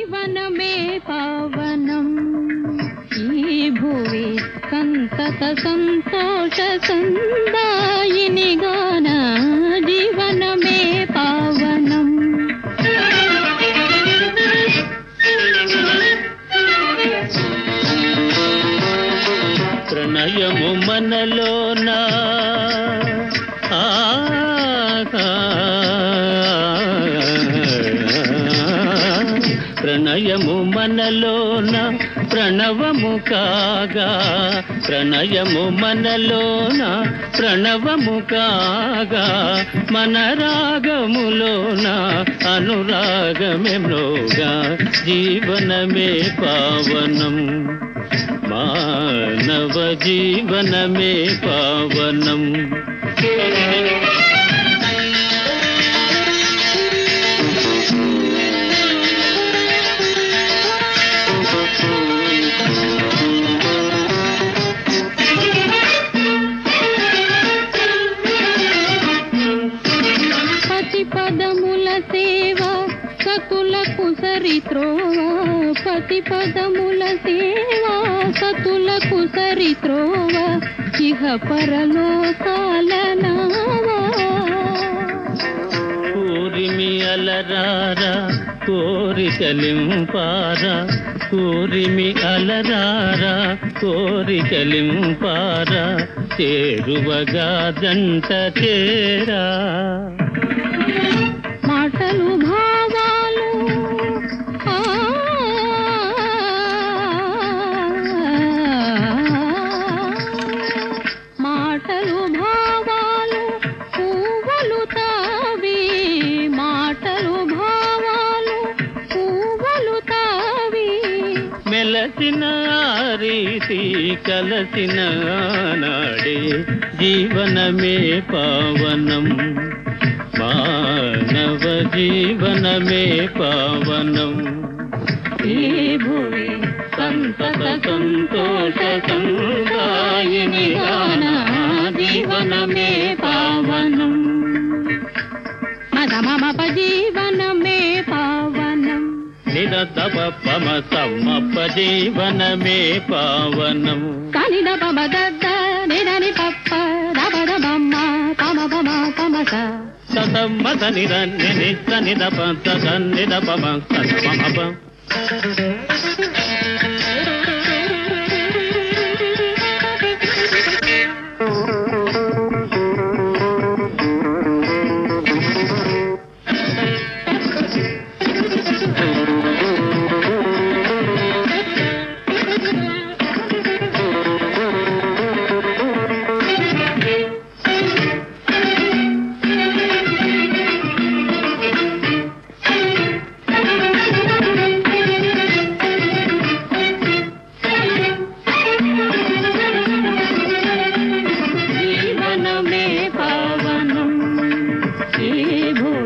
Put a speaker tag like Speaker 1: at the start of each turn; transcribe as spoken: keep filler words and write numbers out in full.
Speaker 1: జీవనమే పావనం ఈ భువి సంతత సంతోష సందాయిని గాన జీవనమే పావనం. ప్రణయము మనలోన ప్రణయము మనలోన ప్రణవము కాగా ప్రణయము మనలోన ప్రణవము కాగా మన రాగములోన అనురాగమే మ్రోగా జీవనమే పావనం మానవ జీవనమే పావనం. పతిపదముల సేవ సతులకు సరిత్రోవ పతిపదముల సేవ సతులకు సరిత్రోవ ఇహ పరలోకాల నావా. కోరిమి అలరారా కోరికలింపారా కోరిమి అలరారా కోరికలింపారా చేరువగా జంట చేరా. మాటలు భావాలు మాటలు భావాలు పువ్వులు తావి మాటలు భావాలు పువ్వులు తావి మెలసిన రీతి కలసిన నాడే జీవనమే పావనం మానవ జీవనమే పావనం. ఈ భువి సంతత సంతోష సందాయిని గాన జీవనమే పావనం మదమప జీవనమే పావనం నిరతప పమ సమ్మప జీవనమే పావనం కనిద పమ దద్ద నిదని పప్ప దబద బమ్మ పమ పమ పమస సదమ్మ సనిద నిద నిద పద నిద పమ సదమప. జీవనమే పావనం ఈ భూ